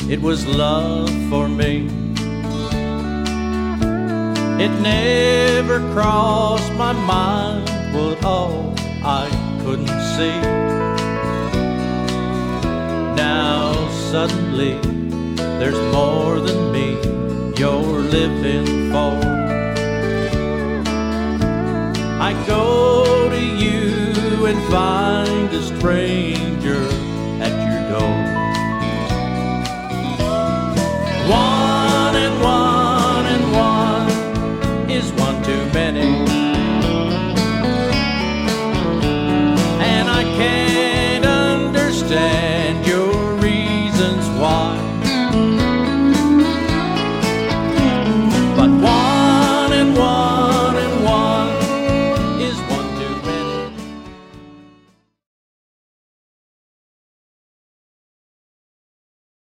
it was love for me. It never crossed my mind what all I couldn't see. Now suddenly there's more than me you're living for. I go to you and find a stranger at your door.